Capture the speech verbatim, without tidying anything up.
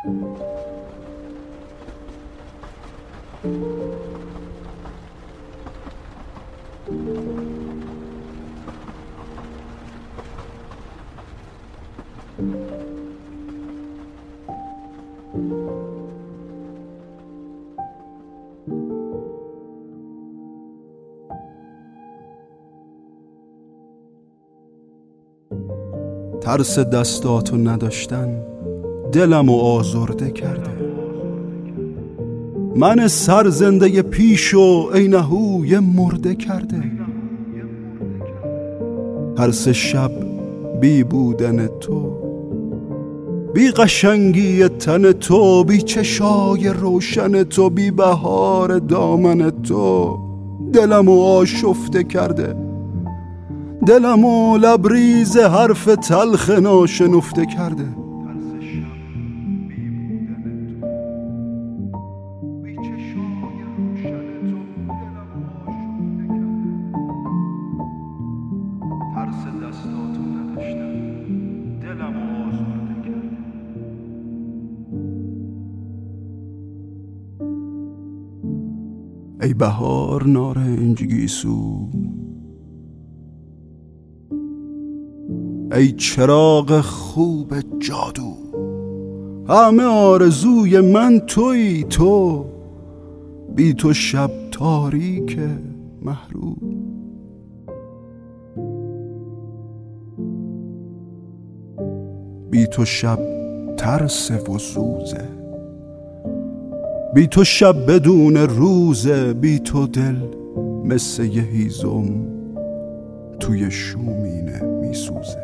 ترس دستاتو نداشتن دلمو آزرده کرده. من سرزنده پیشو ای نهوی مرده کرده. ترس شب بی بودن تو، بی قشنگی تن تو، بی چشای روشن تو، بی بهار دامن تو دلمو آشفته کرده. دلمو لبریز حرف تلخ ناشنفته کرده. ای بهار نارنج گیسو، ای چراغ خوب جادو، همه آرزوی من تویی تو، بی تو شب تاریک محروم. بی تو شب ترس و سوزه، بی تو شب بدون روزه، بی تو دل مثل یه هیزم توی شومینه میسوزه.